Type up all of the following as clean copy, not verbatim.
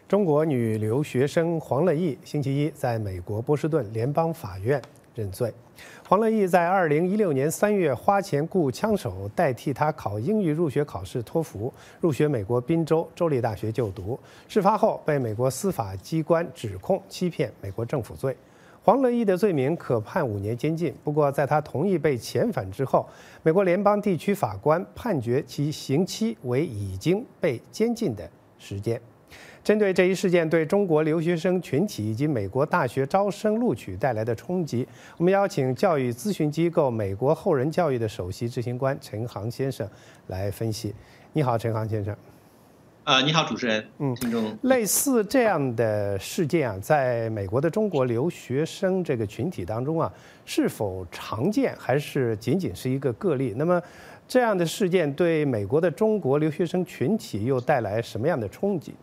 中国女留学生黄乐意星期一在美国波士顿联邦法院认罪。黄乐意在2016年3月花钱雇枪手代替她考英语入学考试托福，入学美国宾州州立大学就读。事发后被美国司法机关指控欺骗美国政府罪。黄乐意的罪名可判5年监禁，不过在她同意被遣返之后，美国联邦地区法官判决其刑期为已经被监禁的时间。针对这一事件对中国留学生群体以及美国大学招生录取带来的冲击，我们邀请教育咨询机构美国后人教育的首席执行官陈航先生来分析。你好，陈航先生。 你好，主持人，听众。 类似这样的事件啊，在美国的中国留学生这个群体当中啊，是否常见，还是仅仅是一个个例？那么，这样的事件对美国的中国留学生群体又带来什么样的冲击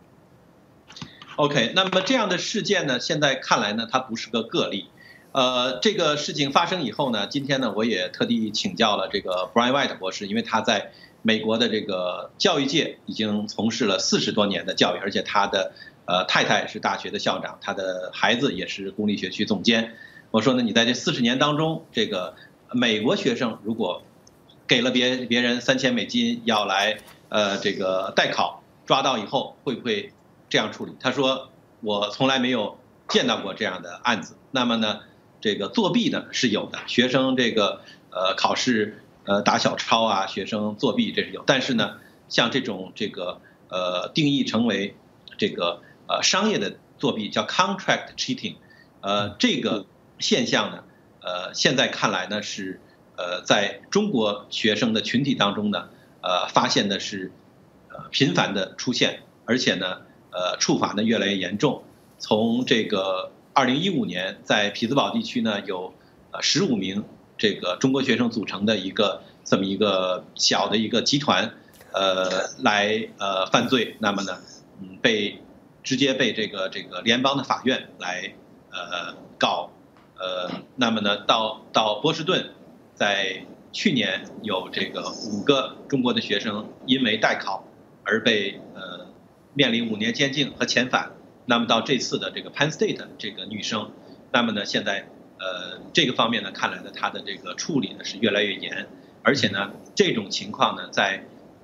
？OK， 那么这样的事件呢，现在看来呢，它不是个个例。这个事情发生以后呢，今天呢，我也特地请教了这个 Brian White 博士，因为他在美国的这个教育界已经从事了40多年的教育，而且他的太太是大学的校长，他的孩子也是公立学区总监。我说呢，你在这40年当中，这个美国学生如果给了别人$3000要来这个代考，抓到以后会不会这样处理？他说我从来没有见到过这样的案子。那么呢，这个作弊呢是有的，学生这个考试打小抄啊，学生作弊这是有。但是呢，像这种这个定义成为这个商业的作弊叫 contract cheating， 这个现象呢，现在看来呢是在中国学生的群体当中呢，发现的是频繁的出现，而且呢处罚呢越来越严重。从这个2015年在匹兹堡地区呢，有15名这个中国学生组成的这么一个小的一个集团，来犯罪。那么呢，直接被这个联邦的法院来告。那么呢，到波士顿，在去年有这个5个中国的学生因为代考而被面临5年监禁和遣返。那么到这次的这个 Penn State 这个女生，那么呢现在这个方面呢看来呢她的这个处理呢是越来越严，而且呢这种情况呢在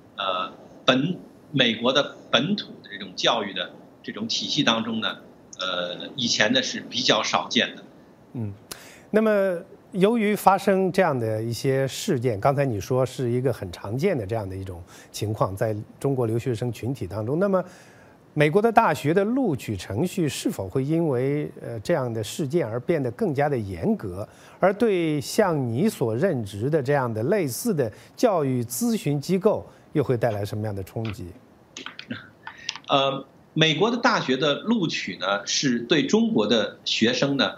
美国的本土的这种教育的这种体系当中呢，以前呢是比较少见的。 那么由于发生这样的一些事件，刚才你说是一个很常见的这样的一种情况，在中国留学生群体当中，那么美国的大学的录取程序是否会因为这样的事件而变得更加的严格？而对像你所任职的这样的类似的教育咨询机构，又会带来什么样的冲击？ 美国的大学的录取呢，是对中国的学生呢，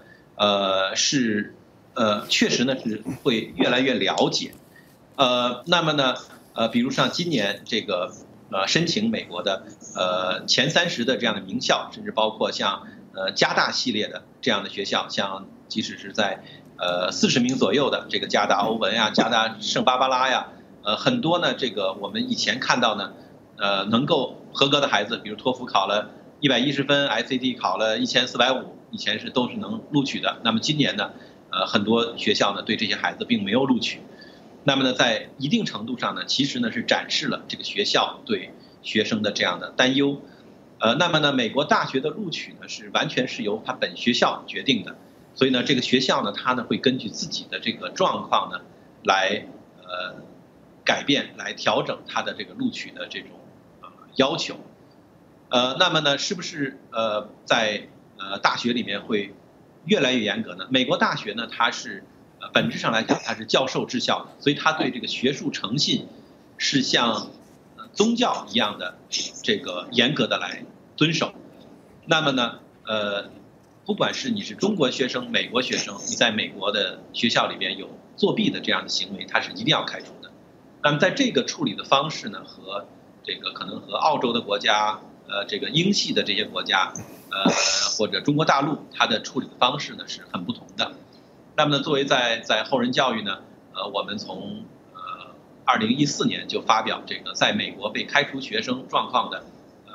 确实呢是会越来越了解。那么呢，比如像今年这个申请美国的前30的这样的名校，甚至包括像加大系列的这样的学校，像即使是在40名左右的这个加大欧文呀、加大圣巴巴拉呀，很多呢这个我们以前看到呢，能够合格的孩子，比如托福考了110分 ，SAT 考了1450，以前都是能录取的。那么今年呢，很多学校呢对这些孩子并没有录取。那么呢，在一定程度上呢，其实呢是展示了这个学校对学生的这样的担忧。那么呢，美国大学的录取呢是完全是由它本学校决定的，所以呢，这个学校呢，它呢会根据自己的这个状况呢来改变、来调整它的这个录取的这种要求。那么呢，是不是在大学里面会越来越严格呢？美国大学呢，它是本质上来讲，它是教授治校的，所以它对这个学术诚信是像宗教一样的这个严格的来遵守。那么呢，不管是你是中国学生、美国学生，你在美国的学校里边有作弊的这样的行为，它是一定要开除的。那么在这个处理的方式呢，和这个可能和澳洲的国家，这个英系的这些国家，或者中国大陆，它的处理的方式呢是很不同的。那么呢，作为在后人教育呢，我们从2014年就发表这个在美国被开除学生状况的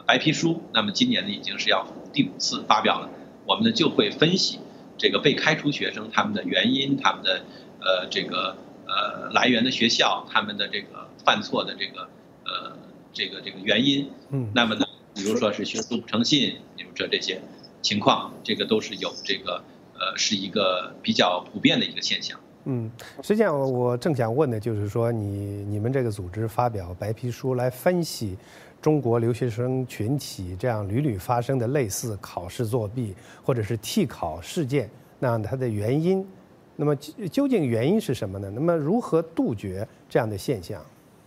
白皮书，那么今年呢已经是要第5次发表了。我们呢就会分析这个被开除学生他们的原因，他们的来源的学校，他们的这个犯错的这个原因。那么呢，比如说是学术不诚信，比如这些情况，这个都是有这个是一个比较普遍的一个现象。 实际上我正想问的就是说，你们这个组织发表白皮书来分析中国留学生群体这样屡屡发生的类似考试作弊或者是替考事件，那它的原因，那么究竟原因是什么呢？那么如何杜绝这样的现象？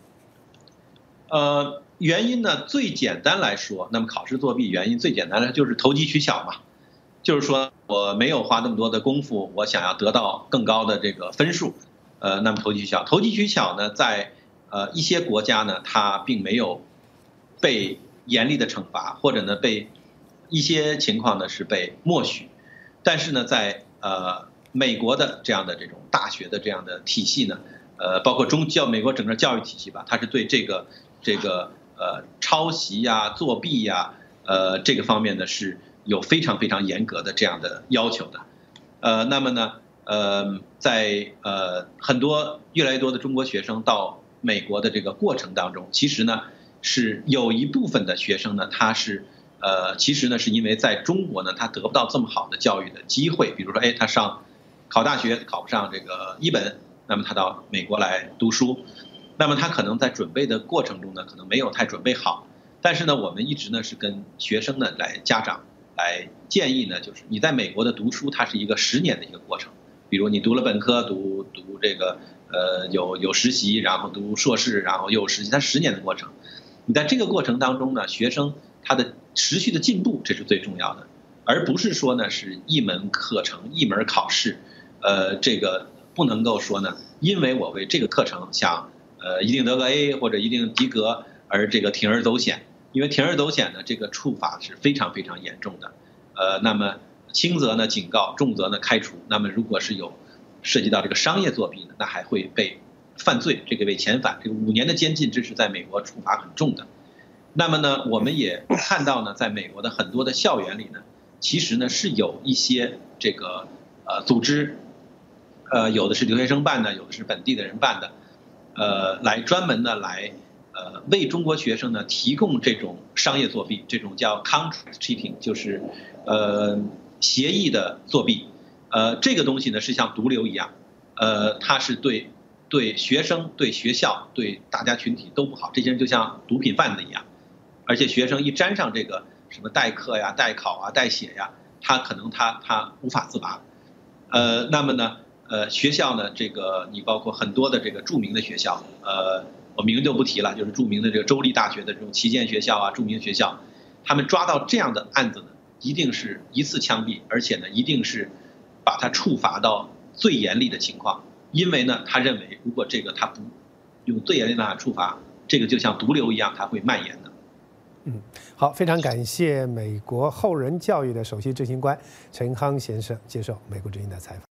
原因呢，最简单来说，那么考试作弊原因最简单的就是投机取巧嘛。就是说我没有花那么多的功夫，我想要得到更高的这个分数，那么投机取巧。投机取巧呢，在一些国家呢，它并没有被严厉的惩罚，或者呢被一些情况呢是被默许。但是呢，在美国的这样的这种大学的这样的体系呢，包括美国整个教育体系吧，它是对这个抄袭呀、作弊呀，这个方面呢是有非常非常严格的这样的要求的。那么呢，在很多越来越多的中国学生到美国的这个过程当中，其实呢是有一部分的学生呢，他是其实呢是因为在中国呢他得不到这么好的教育的机会，比如说他考大学考不上这个一本，那么他到美国来读书，那么他可能在准备的过程中呢可能没有太准备好。但是呢我们一直呢是跟学生呢家长来建议呢，就是你在美国的读书它是一个10年的一个过程，比如你读了本科，读这个有实习，然后读硕士，然后又有实习，它10年的过程。你在这个过程当中呢，学生他的持续的进步，这是最重要的，而不是说呢是一门课程一门考试，这个不能够说呢，因为我为这个课程想一定得个 A 或者一定及格而这个铤而走险，因为铤而走险呢，这个处罚是非常非常严重的。那么轻则呢警告，重则呢开除。那么如果是有涉及到这个商业作弊呢，那还会被犯罪，这个被遣返，这个5年的监禁，这是在美国处罚很重的。那么呢，我们也看到呢，在美国的很多的校园里呢，其实呢是有一些这个组织，有的是留学生办的，有的是本地的人办的，来专门的来为中国学生呢提供这种商业作弊，这种叫 contract cheating， 就是协议的作弊。这个东西呢是像毒瘤一样，它是对学生、对学校、对大家群体都不好。这些人就像毒品贩子一样，而且学生一沾上这个什么代课呀、代考啊、代写呀，他可能他无法自拔。那么呢，学校呢，这个你包括很多的这个著名的学校，我名就不提了，就是著名的这个州立大学的这种旗舰学校啊、著名学校，他们抓到这样的案子呢，一定是一次枪毙，而且呢，一定是把他处罚到最严厉的情况。因为呢，他认为如果这个他不用最严厉的办法处罚，这个就像毒瘤一样，它会蔓延的。 好，非常感谢美国后人教育的首席执行官陈康先生接受美国之音的采访。